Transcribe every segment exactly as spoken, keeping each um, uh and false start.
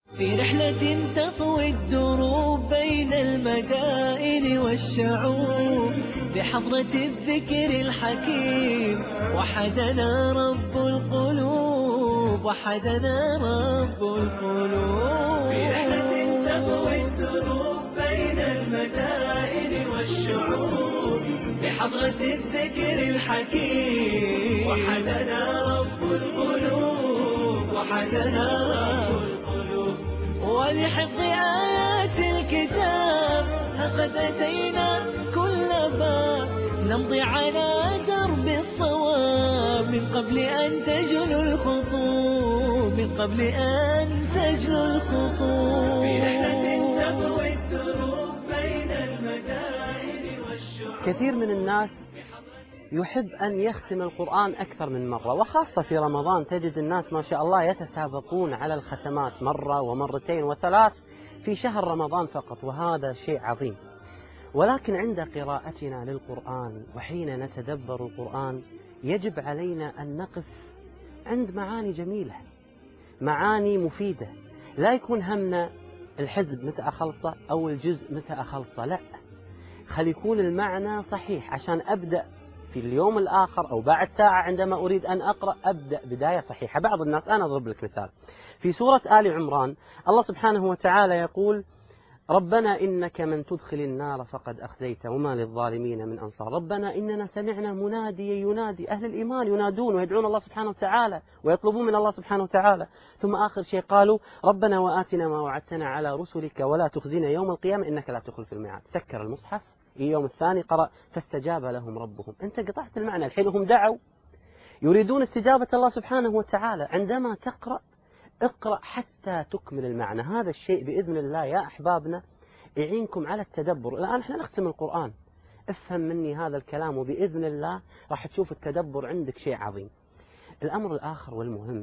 في رحلة تطوي الدروب بين المدائن والشعوب بحضرة الذكر الحكيم وحدنا رب القلوب وحدنا رب القلوب. في رحلة تطوي الدروب بين المدائن والشعوب بحضرة الذكر الحكيم وحدنا رب القلوب وحدنا رب القلوب. ولحفظ آيات الكتاب لقد أتينا كل باب نمضي على درب الصواب من قبل أن تجلو الخطوب من قبل أن تجلو الخطوب. في رحلة تطوي الدروب بين المدائن والشعوب. كثير من الناس يحب أن يختم القرآن أكثر من مرة، وخاصة في رمضان تجد الناس ما شاء الله يتسابقون على الختمات مرة ومرتين وثلاث في شهر رمضان فقط، وهذا شيء عظيم. ولكن عند قراءتنا للقرآن وحين نتدبر القرآن يجب علينا أن نقف عند معاني جميلة، معاني مفيدة، لا يكون همنا الحزب متى أخلصه أو الجزء متى أخلصه، لا، خلي يكون المعنى صحيح عشان أبدأ في اليوم الآخر أو بعد ساعة عندما أريد أن أقرأ أبدأ بداية صحيحة. بعض الناس، أنا أضرب لك مثال، في سورة آل عمران الله سبحانه وتعالى يقول: ربنا إنك من تدخل النار فقد أخزيته وما للظالمين من أنصار. ربنا إننا سمعنا مناديا ينادي، أهل الإيمان ينادون ويدعون الله سبحانه وتعالى ويطلبون من الله سبحانه وتعالى. ثم آخر شيء قالوا: ربنا وآتنا ما وعدتنا على رسلك ولا تخزنا يوم القيامة إنك لا تخلف الميعاد. سكر المصحف، يوم الثاني قرأ: فاستجاب لهم ربهم. أنت قطعت المعنى، الحين هم دعوا يريدون استجابة الله سبحانه وتعالى. عندما تقرأ اقرأ حتى تكمل المعنى. هذا الشيء بإذن الله يا أحبابنا يعينكم على التدبر. الآن احنا نختم القرآن، افهم مني هذا الكلام وبإذن الله راح تشوف التدبر عندك شيء عظيم. الأمر الآخر والمهم،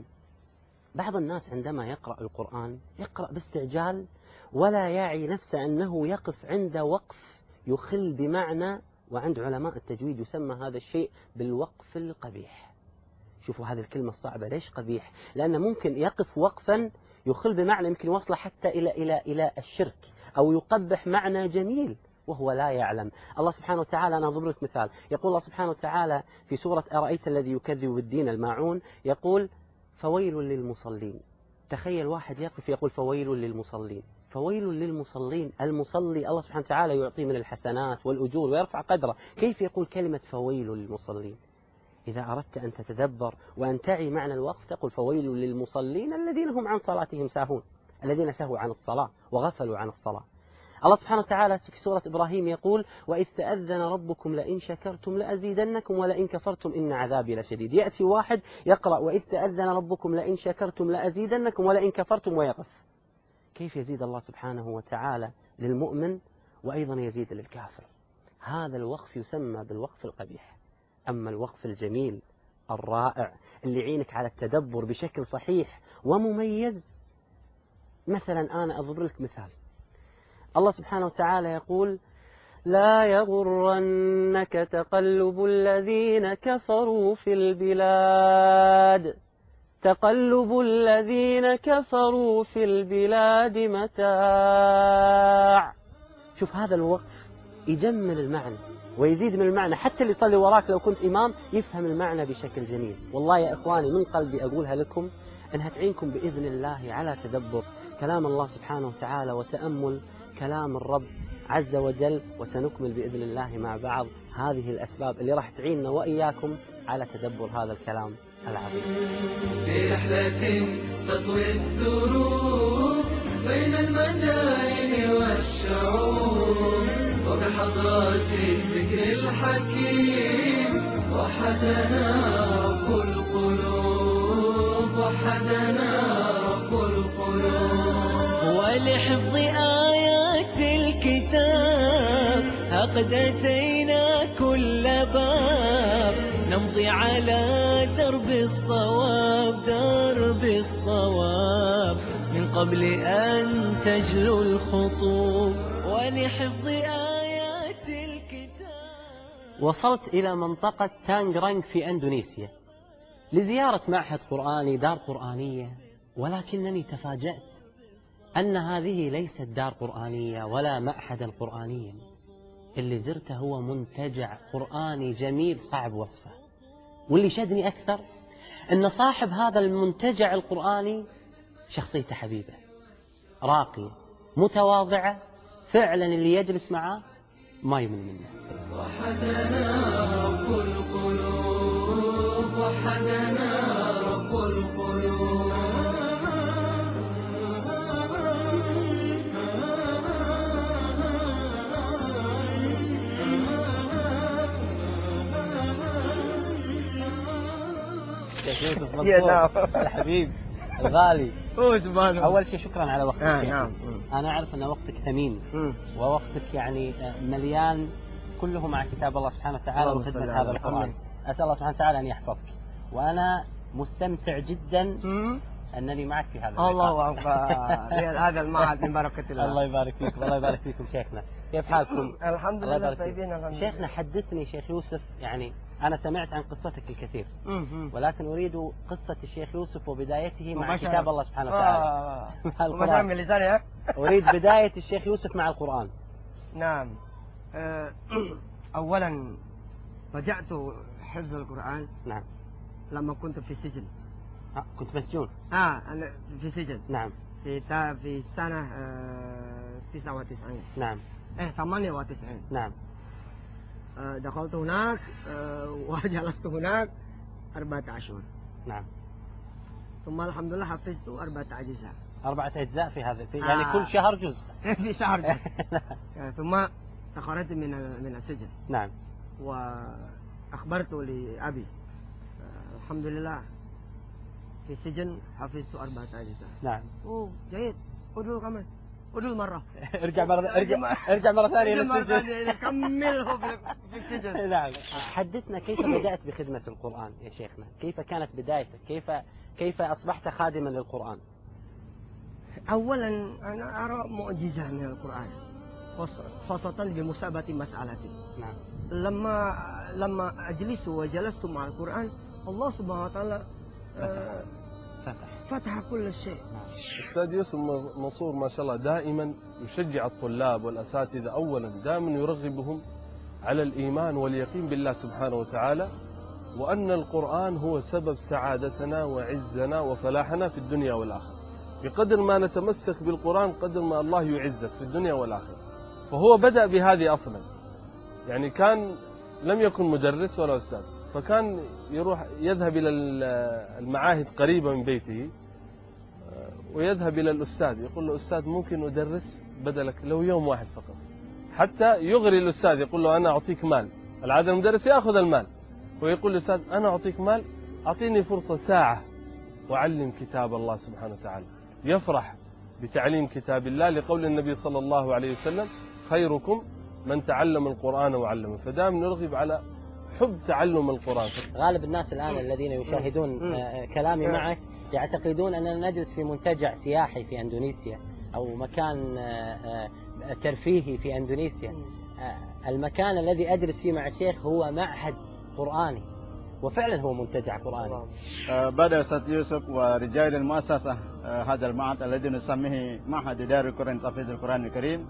بعض الناس عندما يقرأ القرآن يقرأ باستعجال ولا يعي نفسه أنه يقف عند وقف يخل بمعنى، وعند علماء التجويد يسمى هذا الشيء بالوقف القبيح. شوفوا هذه الكلمة الصعبة، ليش قبيح؟ لأنه ممكن يقف وقفا يخل بمعنى يمكن يوصله حتى إلى إلى إلى الشرك، أو يقبح معنى جميل وهو لا يعلم. الله سبحانه وتعالى، أنا أضرب لك مثال، يقول الله سبحانه وتعالى في سورة أرأيت الذي يكذب بالدين الماعون، يقول: فويل للمصلين. تخيل واحد يقف يقول فويل للمصلين، فويل للمصلين، المصلي الله سبحانه وتعالى يعطيه من الحسنات والأجور ويرفع قدره، كيف يقول كلمة فويل للمصلين؟ إذا أردت أن تتدبر وأن تعي معنى الوقف تقول فويل للمصلين الذين هم عن صلاتهم ساهون، الذين سهوا عن الصلاة وغفلوا عن الصلاة. الله سبحانه وتعالى في سورة إبراهيم يقول: وإذ تأذن ربكم لئن شكرتم لأزيدنكم ولئن كفرتم إن عذابي لشديد. يأتي واحد يقرأ وإذ تأذن ربكم لئن شكرتم لأزيدنكم ولئن كفرتم ويقف. كيف يزيد الله سبحانه وتعالى للمؤمن وأيضا يزيد للكافر؟ هذا الوقف يسمى بالوقف القبيح. أما الوقف الجميل الرائع اللي يعينك على التدبر بشكل صحيح ومميز، مثلا أنا أضرب لك مثال، الله سبحانه وتعالى يقول: لا يغرنك تقلب الذين كفروا في البلاد، تقلب الذين كفروا في البلاد متاع. شوف هذا الوقف يجمل المعنى ويزيد من المعنى، حتى اللي يصلي وراك لو كنت إمام يفهم المعنى بشكل جميل. والله يا إخواني من قلبي أقولها لكم أنها تعينكم بإذن الله على تدبر كلام الله سبحانه وتعالى وتأمل كلام الرب عز وجل. وسنكمل بإذن الله مع بعض هذه الأسباب اللي راح تعيننا وإياكم على تدبر هذا الكلام العظيم. في رحلة تطوي الدروب بين المدائن والشعوب وبحضرات الذكر الحكيم وحدنا رب القلوب وحدنا رب القلوب. ولحفظ آيات الكتاب قد أتينا كل باب نمضي على درب الصواب درب الصواب من قبل أن تجلو الخطوب. ولحفظ آيات الكتاب. وصلت إلى منطقة تانغرانغ في أندونيسيا لزيارة معهد قرآني، دار قرآنية، ولكنني تفاجأت أن هذه ليست دار قرآنية ولا معهدا قرآنيا، اللي زرته هو منتجع قرآني جميل صعب وصفه. واللي شدني أكثر أن صاحب هذا المنتجع القرآني شخصيته حبيبة راقية متواضعة، فعلا اللي يجلس معه ما يمل منه. وحدنا رب القلوب، وحدنا رب القلوب. يا الحبيب الغالي، سبحانه. أول شيء شكرا على وقتك. آه شيخ. نعم. أنا أعرف أن وقتك ثمين ووقتك يعني مليان كله مع كتاب الله سبحانه وتعالى وخدمة هذا القرآن. أسأل الله سبحانه وتعالى أن يحفظك، وأنا مستمتع جدا أنني معك في هذا. الله أكبر. هذا المعهد من بركة الله. الله يبارك فيكم، الله يبارك فيكم شيخنا. كيف حالكم؟ الحمد لله طيبين الحمد لله. شيخنا حدثني شيخ يوسف، يعني أنا سمعت عن قصتك الكثير، ولكن أريد قصة الشيخ يوسف وبدايته مع كتاب الله سبحانه وتعالى. آه. أريد بداية الشيخ يوسف مع القرآن. نعم. أولا بدأت حفظ القرآن نعم لما كنت في السجن. آه كنت مسجون. آه أنا في السجن. نعم. في في سنة تسعة وتسعين. نعم. إيه ثمانية وتسعين. نعم. دخلت هناك وجلست هناك أربعة أشهر. نعم. ثم الحمد لله حفظت أربعة أجزاء. أربعة أجزاء في هذا في يعني آه. كل شهر جزء. في شهر جزء. ثم تخرجت من من السجن. نعم. وأخبرت لأبي الحمد لله في السجن حفظت أربعة أجزاء. نعم. أوه جيد. أدل كمان. أدل مرة. ارجع مرة ارجع ارجع مرة ثانية للسجن. كمله في السجن. نعم. حدثنا كيف بدأت بخدمة القرآن يا شيخنا؟ كيف كانت بدايتك؟ كيف كيف أصبحت خادما للقرآن؟ أولا أنا أرى معجزة من القرآن، خاصة بمسابقة مسألتي. نعم. لما لما أجلس وجلست مع القرآن الله سبحانه وتعالى فتح فتح كل شيء. أستاذ يوسف منصور ما شاء الله دائما يشجع الطلاب والأساتذة، أولا دائما يرغبهم على الإيمان واليقين بالله سبحانه وتعالى، وأن القرآن هو سبب سعادتنا وعزنا وفلاحنا في الدنيا والآخرة. بقدر ما نتمسك بالقرآن قدر ما الله يعزك في الدنيا والآخرة. فهو بدأ بهذه أصلا، يعني كان لم يكن مدرس ولا أستاذ، فكان يروح يذهب إلى المعاهد قريبة من بيته ويذهب إلى الأستاذ يقول له أستاذ ممكن أدرس بدلك لو يوم واحد فقط، حتى يغري الأستاذ يقول له أنا أعطيك مال. العادة المدرس يأخذ المال ويقول للأستاذ أنا أعطيك مال، أعطيني فرصة ساعة وعلم كتاب الله سبحانه وتعالى. يفرح بتعليم كتاب الله لقول النبي صلى الله عليه وسلم خيركم من تعلم القرآن وعلمه. فدائما نرغب على حب تعلم القرآن. غالب الناس الآن الذين يشاهدون كلامي معك يعتقدون أننا نجلس في منتجع سياحي في أندونيسيا أو مكان ترفيهي في أندونيسيا. المكان الذي أجلس فيه مع الشيخ هو معهد قرآني، وفعلا هو منتجع قرآني. بدأ أستاذ يوسف ورجال المؤسسة هذا المعهد الذي نسميه معهد دار القرآن تحفيظ القرآن الكريم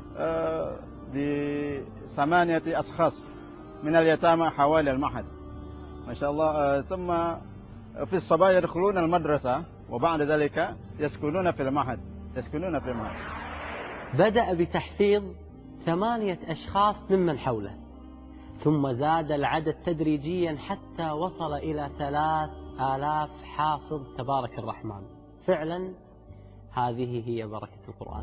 بثمانية أشخاص من اليتامى حوالي المعهد ما شاء الله. ثم في الصباح يدخلون المدرسة وبعد ذلك يسكنون في المعهد يسكنون في المعهد. بدأ بتحفيظ ثمانية أشخاص ممن حوله، ثم زاد العدد تدريجيا حتى وصل إلى ثلاث آلاف حافظ تبارك الرحمن. فعلا هذه هي بركة القرآن.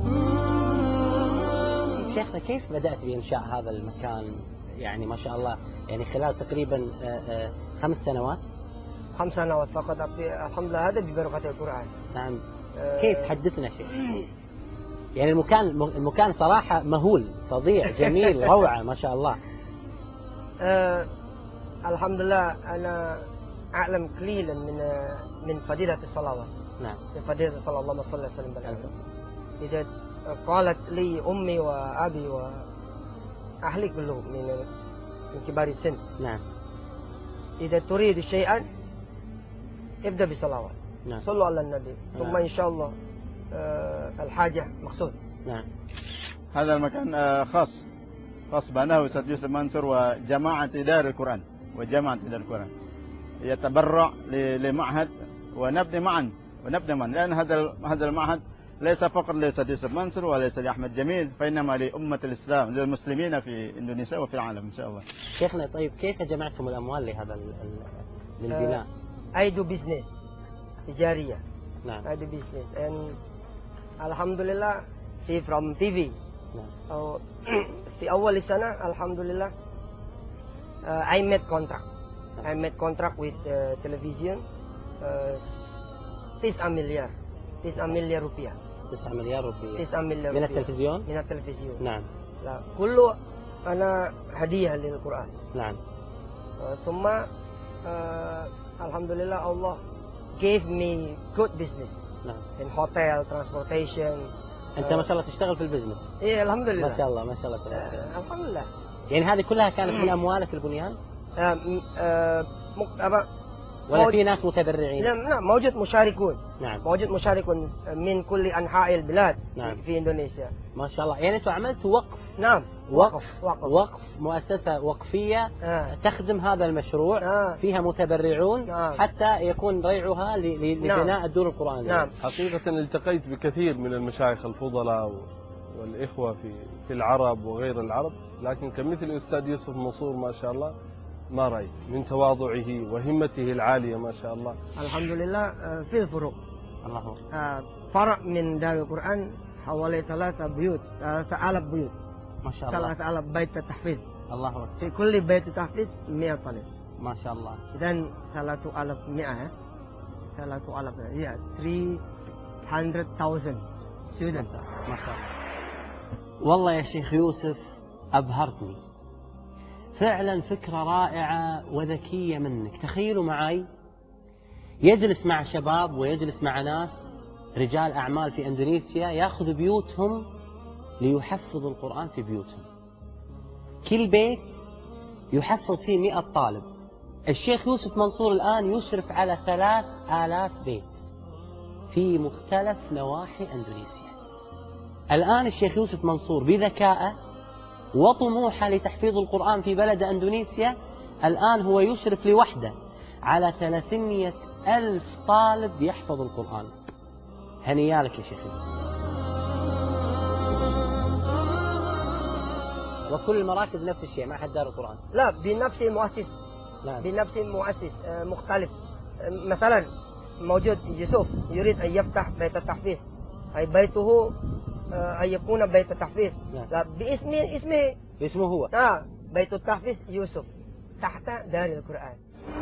شيخنا كيف بدأت بإنشاء هذا المكان؟ يعني ما شاء الله يعني خلال تقريبا خمس سنوات خمس سنوات فقط. الحمد لله هذا ببركة القرآن. نعم. كيف حدثنا شيء؟ يعني المكان المكان صراحة مهول فظيع جميل روعة ما شاء الله. أه الحمد لله أنا أعلم قليلا من من فضيلة الصلوات. نعم. من فضيلة الصلاة اللهم صل وسلم عليه. إذا قالت لي أمي وأبي وأهلي كلهم من من كبار السن. نعم. إذا تريد شيئا ابدأ بصلوات. نعم. صلوا على النبي ثم نعم. إن شاء الله آه، الحاجة مقصود. نعم. هذا المكان آه، خاص خاص بناه أستاذ يوسف منصور وجماعة إدارة القرآن وجماعة إدارة القرآن يتبرع ل- لمعهد ونبني معا ونبني معا، لأن هذا هذا المعهد ليس فقط لأستاذ يوسف منصور وليس لأحمد جميل، فإنما لأمة الإسلام للمسلمين في إندونيسيا وفي العالم إن شاء الله. شيخنا طيب كيف جمعتم الأموال لهذا ال- ال- للبناء؟ I do business تجارية. نعم. I do business and alhamdulillah see from T V. نعم. أو في أول السنة alhamdulillah uh, I made contract. I made contract with uh, television uh, تسعة مليار تسعة مليار روبيا. تسعة مليار روبية. تسعة مليار من روبيا. التلفزيون؟ من التلفزيون. نعم. لا كله أنا هدية للقرآن. نعم. uh, ثم uh, alhamdulillah Allah gave me good business نعم. in hotel transportation. أنت ما شاء الله تشتغل في البزنس. إيه الحمد لله. ما شاء الله ما شاء الله تبارك الله. آه، الحمد لله. يعني هذه كلها كانت من أموالك البنيان؟ آه، م- آه، مك- أبا- ولا موج- في ناس متبرعين؟ نعم نعم موجود مشاركون. نعم. موجود مشاركون من كل أنحاء البلاد. نعم. في إندونيسيا. ما شاء الله. يعني أنتم عملتوا وقف نعم. وقف وقف. وقف مؤسسة وقفية آه. تخدم هذا المشروع. آه. فيها متبرعون نعم. حتى يكون ريعها ل- ل- نعم. لبناء الدور القرآنية. نعم. حقيقة التقيت بكثير من المشايخ الفضلاء والإخوة في في العرب وغير العرب، لكن كمثل الأستاذ يوسف منصور ما شاء الله ما رأيت من تواضعه وهمته العالية ما شاء الله. الحمد لله. آه، في الفروق. الله أكبر. آه، فرق من دار القرآن حوالي ثلاثة بيوت ثلاثة آلاف بيوت. ما شاء الله. ثلاثة آلاف بيت تحفيظ. الله أكبر. في كل بيت تحفيظ مئة طالب. ما شاء الله. إذن ثلاثة آلاف مئة ثلاثة آلاف ya three hundred thousand students. ما شاء الله. والله يا شيخ يوسف أبهرتني فعلا، فكرة رائعة وذكية منك. تخيلوا معي يجلس مع شباب ويجلس مع ناس رجال أعمال في إندونيسيا يأخذ بيوتهم ليحفظوا القرآن في بيوتهم. كل بيت يحفظ فيه مئة طالب. الشيخ يوسف منصور الآن يشرف على ثلاث آلاف بيت في مختلف نواحي إندونيسيا. الآن الشيخ يوسف منصور بذكائه وطموحه لتحفيظ القرآن في بلد إندونيسيا، الآن هو يشرف لوحده على ثلاثمئة ألف طالب يحفظ القرآن. هنيالك يا شيخ يوسف. وكل المراكز نفس الشيء ما حد دار القرآن؟ لا بنفس المؤسس. نعم. بنفس المؤسس آه، مختلف. آه، مثلا موجود يوسف يريد أن يفتح بيت التحفيظ، أي بيته آه، أن يكون بيت التحفيظ. نعم. لا باسمه اسمه اسمه هو. آه بيت التحفيظ يوسف تحت دار القرآن.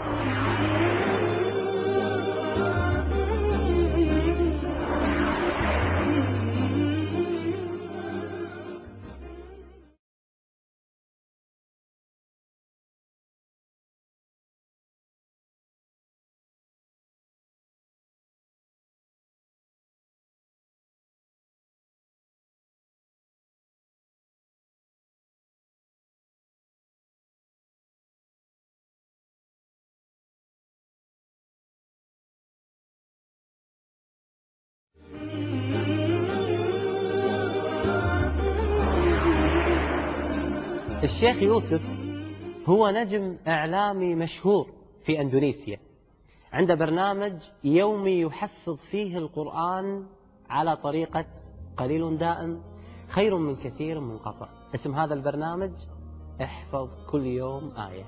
الشيخ يوسف هو نجم إعلامي مشهور في إندونيسيا، عنده برنامج يومي يحفظ فيه القرآن على طريقة قليل دائم خير من كثير منقطع. اسم هذا البرنامج احفظ كل يوم آية.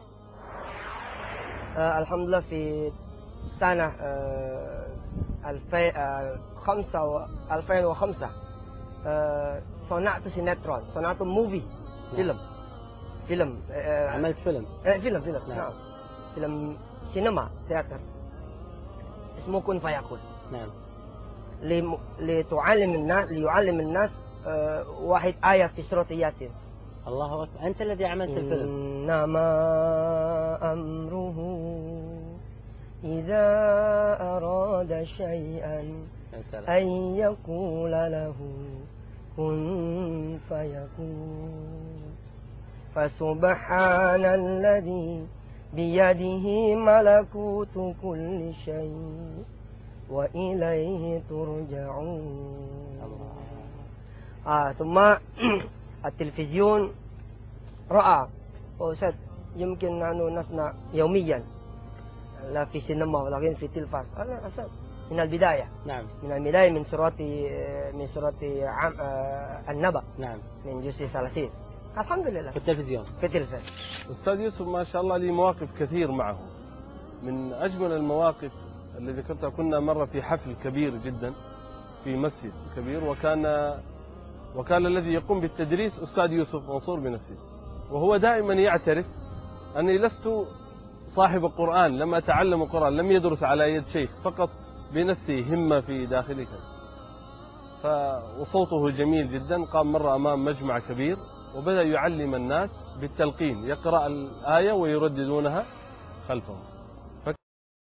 آه الحمد لله في سنة آه ألفين آه خمسة و ألفين وخمسة آه صنعت سيناترون، صنعت موفي فيلم فيلم آه عملت فيلم آه فيلم فيلم نعم. نعم فيلم سينما تياتر اسمه كن فيكون. نعم. لم- لتعلم الناس ليعلم الناس آه واحد آية في سورة ياسين. الله أكبر. أنت الذي عملت الفيلم. إنما أمره إذا أراد شيئا يا سلام. أن يقول له كن فيكون. فسبحان الذي بيده ملكوت كل شيء وإليه ترجعون. آه ثم التلفزيون رأى أستاذ يمكن نحن نصنع يوميا لا في سينما ولكن في تلفاز. أنا أستاذ من البداية. نعم. من البداية من سورة من سورة عام النبأ. نعم. من جزء ثلاثين. الحمد لله. في التلفزيون. في التلفزيون. أستاذ يوسف ما شاء الله لي مواقف كثير معه. من أجمل المواقف اللي ذكرتها كنا مرة في حفل كبير جدا في مسجد كبير، وكان وكان الذي يقوم بالتدريس أستاذ يوسف منصور بنفسه، وهو دائما يعترف أني لست صاحب القرآن، لم أتعلم القرآن، لم يدرس على يد شيخ، فقط بنفسه همة في داخلك. وصوته جميل جدا. قام مرة أمام مجمع كبير وبدأ يعلم الناس بالتلقين، يقرأ الآية ويرددونها خلفه.